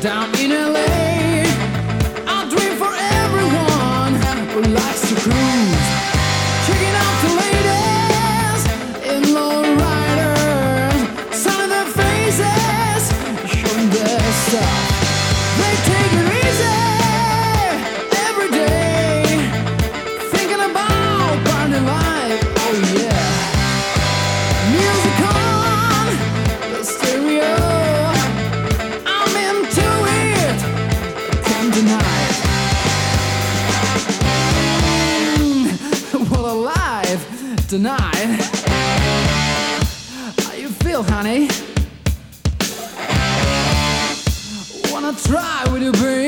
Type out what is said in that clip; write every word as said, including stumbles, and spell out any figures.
down in L A. I dream for everyone who likes to cruise, checking out the ladies in lowriders, selling their faces, showing their stuff. They take it easy every day, thinking about party life. Oh yeah, music on the stereo. I'm into it, can't deny it. Mm, what a life tonight. How you feel, honey? Wanna try with you, babe?